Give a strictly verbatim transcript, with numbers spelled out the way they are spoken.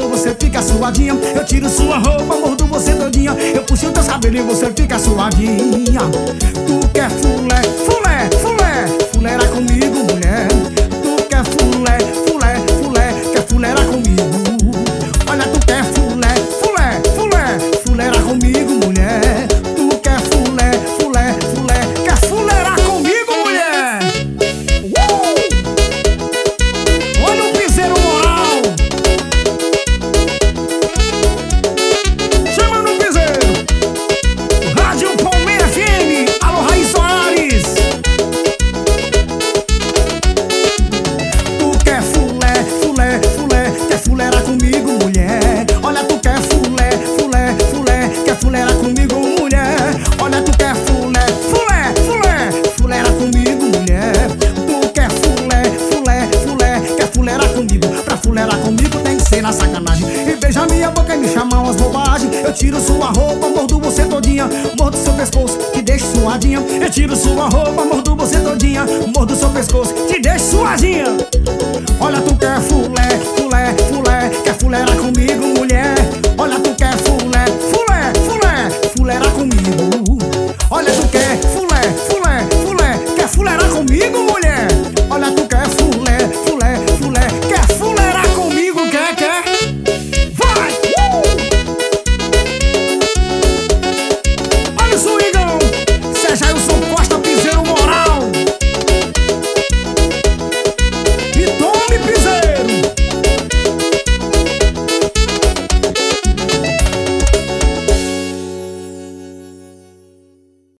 mordo, você fica suadinha. Eu tiro sua roupa, mordo você todinha. Eu puxo teu cabelo e você fica suadinha. Tu quer fulé, fulé, fulé, fulera comigo, mulher. Tu quer fulé, fulé, fulé, quer fulera comigo. Olha, tu quer fulé, fulé, fulé, fulera comigo, mulher. Tu quer fulé, fulé, fulé, quer fulera comigo, mulher. uh! Olha o piseiro moral. Chama no piseiro. Rádio Palmeira F M. Alô, Raiz Soares. Tu quer fulé, fulé, fulé, quer fulera comigo, mulher. Olha, tu quer fulé, fulé, fulé, quer fulera comigo, mulher. Olha, tu quer fulé, fulé, fulé, fulera comigo, mulher. Tu quer fulé, fulé, fulé, quer fulera comigo. Pra fulera comigo tem que ser na sacanagem. E beija minha boca e me chama umas bobagens. Eu tiro sua roupa, mordo você todinha. Mordo seu pescoço, te deixo suadinha. Eu tiro sua roupa, mordo você todinha. Mordo seu pescoço, te deixo suadinha. Olha, tu quer fulé, fulé, fulé, quer fulera comigo, mulher.